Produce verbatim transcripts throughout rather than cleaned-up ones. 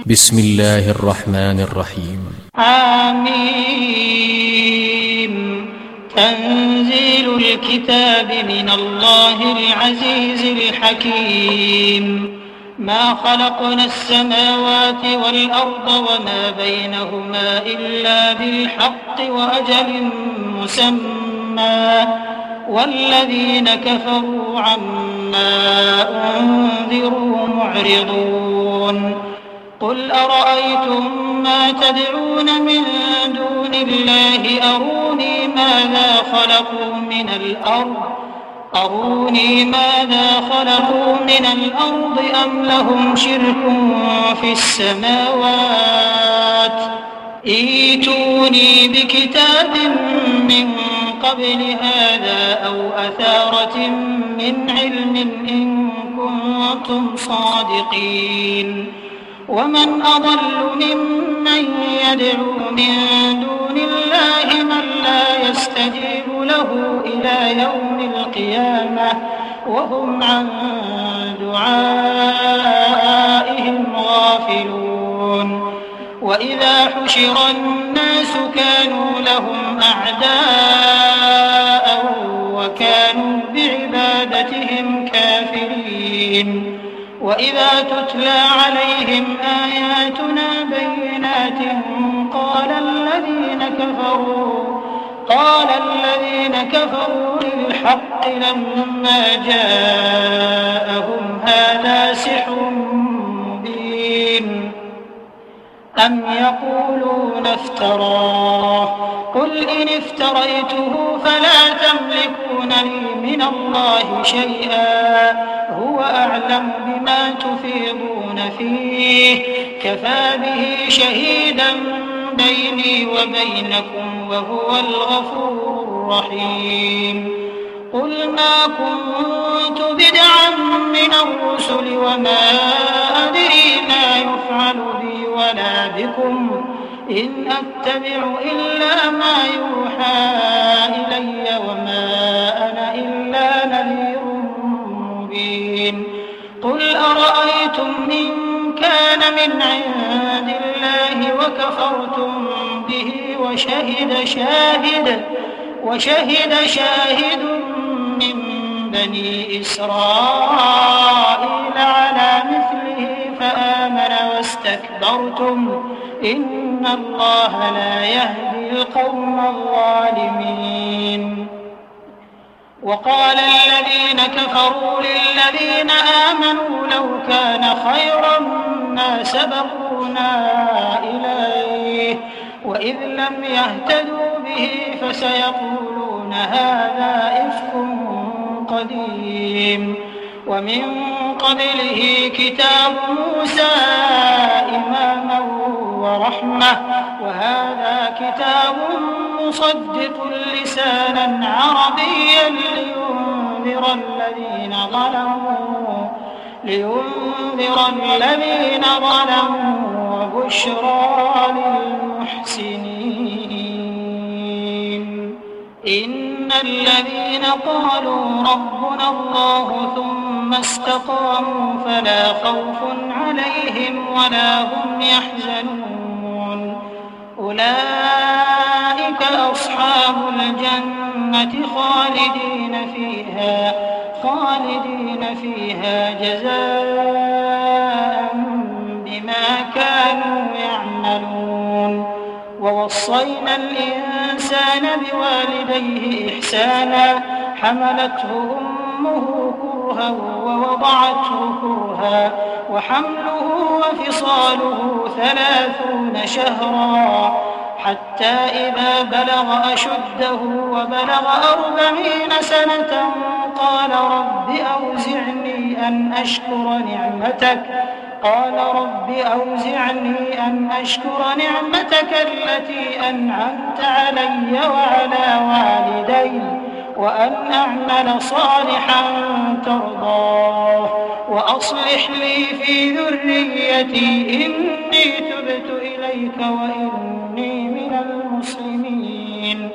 بسم الله الرحمن الرحيم. آمين. تنزيل الكتاب من الله العزيز الحكيم. ما خلقنا السماوات والأرض وما بينهما إلا بالحق وأجل مسمى والذين كفروا عما أنذروا معرضون. قل أرأيتم ما تدعون من دون الله أروني ماذا خلقوا من الأرض أروني ماذا خلقوا من الأرض أم لهم شرك في السماوات ائتوني بكتاب من قبل هذا أو أثارة من علم إن كنتم صادقين. ومن أضل ممن يدعو من دون الله من لا يستجيب له إلى يوم القيامة وهم عن دعائهم غافلون. وإذا حشر الناس كانوا لهم أعداء وكانوا بعبادتهم كافرين. وإذا تتلى عليهم آياتنا بينات قال الذين كفروا قال الذين كفروا للحق لما جاءهم هذا سحر مبين أم يقولون افتراه قل إن افتريته فلا تملكون لي من الله شيئا هو أعلم بما تفيضون فيه كفى به شهيدا بيني وبينكم وهو الغفور الرحيم. قل ما كنت بدعا من الرسل وما أدري ما يفعل بي ولا بكم إن أتبع إلا ما يوحى إلي وما أنا إلا نذير مبين. قل أرأيتم إن كان من عند الله وكفرتم به وشهد شاهد وشهد شاهد من بني إسرائيل على مثله فآمن واستكبرتم إن الله لا يهدي القوم الظالمين. وقال الذين كفروا للذين آمنوا لو كان خيرا ما سبقونا إليه وإذ لم يهتدوا به فسيقولون هذا إفك قديم. ومن قبله كتاب موسى إماما ورحمة وهذا كتاب مصدق لسانا عربيا لينذر الذين ظلموا لينذر الذين ظلموا وبشرى للمحسنين. إن الذين قالوا ربنا الله ثم استقاموا فلا خوف عليهم ولا هم يحزنون أولئك أصحاب الجنة خالدين فيها خالدين فيها جزاء بما كانوا يعملون. ووصينا الإنسان بوالديه إحسانا حملته أمه كرها ووضعته كرها وحمله وفصاله ثلاثون شهرا حتى إذا بلغ أشده وبلغ أربعين سنة قال رب أوزعني أن أشكر نعمتك قال رب أوزعني أن أشكر نعمتك التي أنعمت علي وعلى والدي وأن أعمل صالحا ترضاه وأصلح لي في ذريتي إني تبت إليك وإني من المسلمين.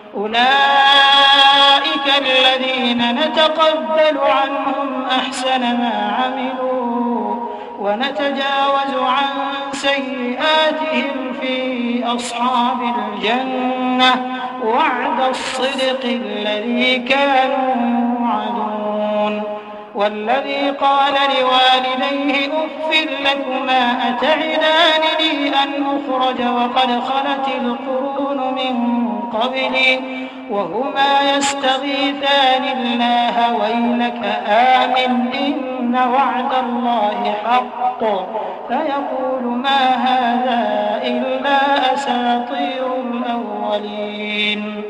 أولئك الذين نتقبل عنهم أحسن ما عملوا ونتجاوز عن سيئاتهم في أصحاب الجنة وعد الصدق الذي كانوا يوعدون. والذي قال لوالديه أف لكما أتعدانني أن أخرج وقد خلت القرون من قبلي وهما يستغيثان الله ويلك آمن إن وعد الله حق فيقول ما هذا إلا أساطير الأولين.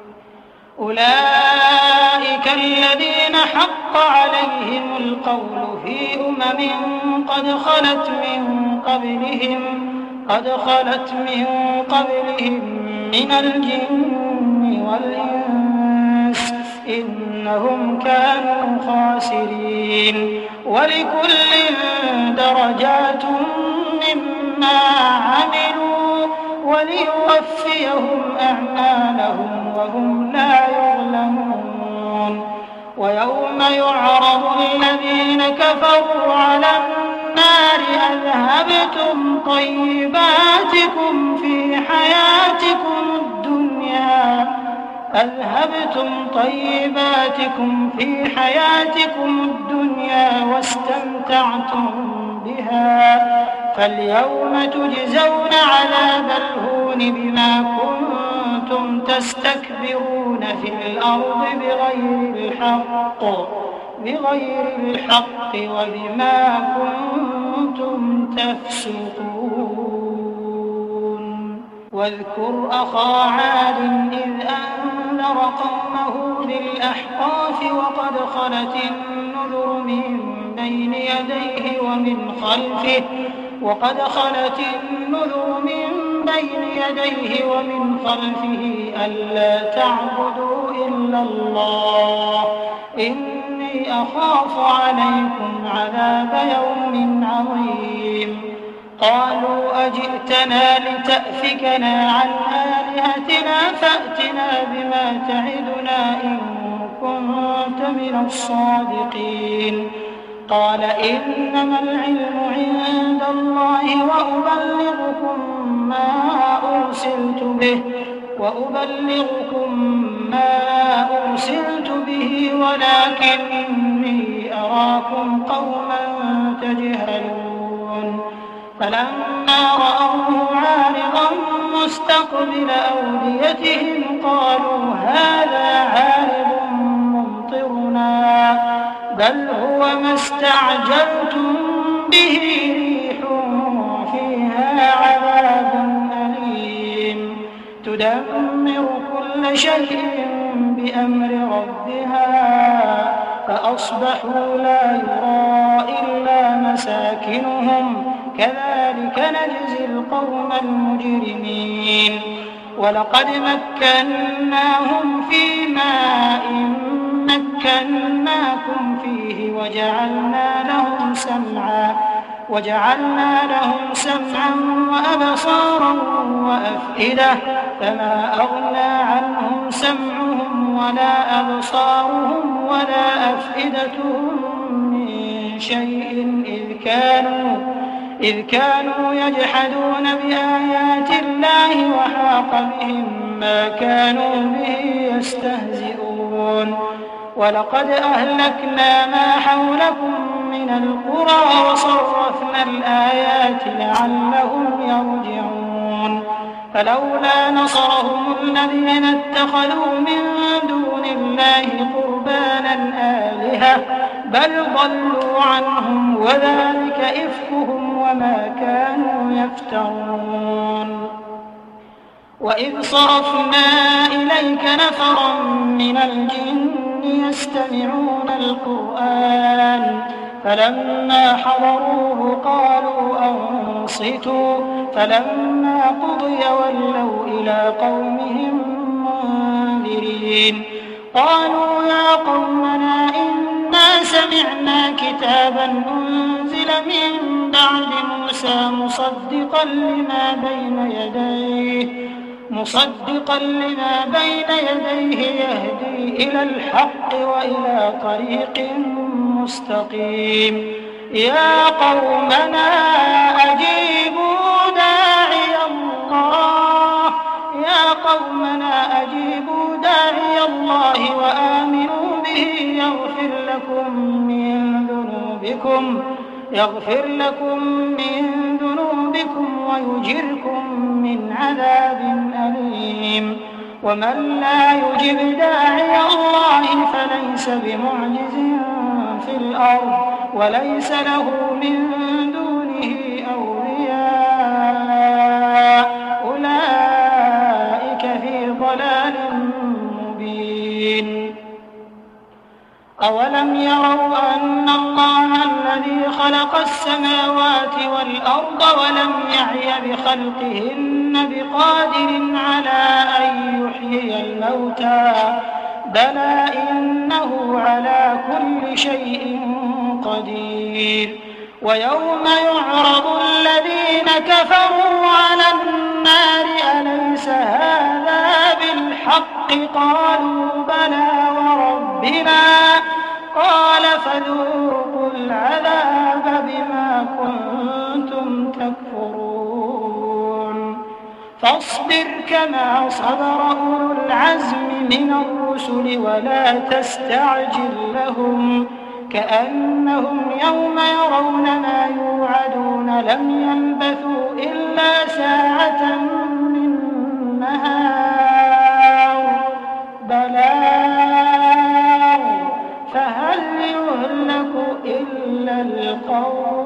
أولئك الذين حق عليهم القول في أمم قد خلت من قبلهم قد خلت من قبلهم من الجن والإنس إنهم كانوا خاسرين. ولكل درجات مما عملوا وليوفيهم أعمالهم وهم لا يظلمون. ويوم يعرض الذين كفروا على النار أذهبتم طيباتكم في حياتكم الدنيا أذهبتم طيباتكم في حياتكم الدنيا واستمتعتم بها فاليوم تجزون عذاب الهون بما كنتم تستكبرون في الأرض بغير الحق بغير الحق وبما كنتم تفسقون. واذكر أخا عاد إذ أنذر قومه بالأحقاف وقد خلت النذر من بين يديه ومن خلفه وقد خلت النذر من بين يديه ومن خلفه ألا تعبدوا إلا الله إني أخاف عليكم عذاب يوم عظيم. قالوا أجئتنا لتأفكنا عن آلهتنا فأتنا بما تعدنا إن كنت من الصادقين. قال إنما العلم عند الله وأبلغكم ما أرسلت به وأبلغكم ما أرسلت به ولكني أراكم قوما تجهلون. فلما رأوه عارضا مستقبل أوديتهم قالوا هذا عارض ممطرنا بل هو ما استعجلتم به ريح فيها عذاب أليم تدمر كل شيء بأمر ربها فأصبحوا لا يرى إلا مساكنهم كذلك نجزي القوم المجرمين. ولقد مكناهم في ماء مكناكم فيه وجعلنا لهم سمعا وجعلنا لهم سمعا وأبصارا وأفئدة فما أغنى عنهم سمعهم ولا أبصارهم ولا أفئدتهم من شيء إذ كانوا إذ كانوا يجحدون بآيات الله وحاق بهم ما كانوا به يستهزئون. ولقد أهلكنا ما حولكم من القرى وصرفنا الآيات لعلهم يرجعون. فلولا نصرهم الذين اتخذوا من دون الله قربانا آلهة بل ضلوا عنهم وذلك إفكهم وما كانوا يفترون. وإذ صرفنا إليك نفرا من الجن يستمعون القرآن فلما حضروه قالوا أنصتوا فلما قضي ولوا إلى قومهم منذرين. قالوا يا قومنا إنا سمعنا كتابا أنزل من بعد موسى مصدقا لما بين يديه مصدقا لما بين يديه يهدي إلى الحق وإلى طريق مستقيم. يا قومنا أجيبوا بكم يغفر لكم من ذنوبكم ويجركم من عذاب أليم. ومن لا يجب داعي الله فليس بمعجز في الأرض وليس له من دونه أولياء أولئك في ضلال مبين. أولم يروا أن الله الذي خلق السماوات والأرض ولم يعي بخلقهن بقادر على أن يحيي الموتى بلى إنه على كل شيء قدير. ويوم يعرض الذين كفروا على النار أليس هذا بالحق قالوا بلى وربنا قال فذوقوا العذاب بما كنتم تكفرون. فاصبر كما صبر أولو العزم من الرسل ولا تستعجل لهم كأنهم يوم يرون ما يوعدون لم يلبثوا إلا ساعة من نهار بلاغ فهل يهلك إلا القوم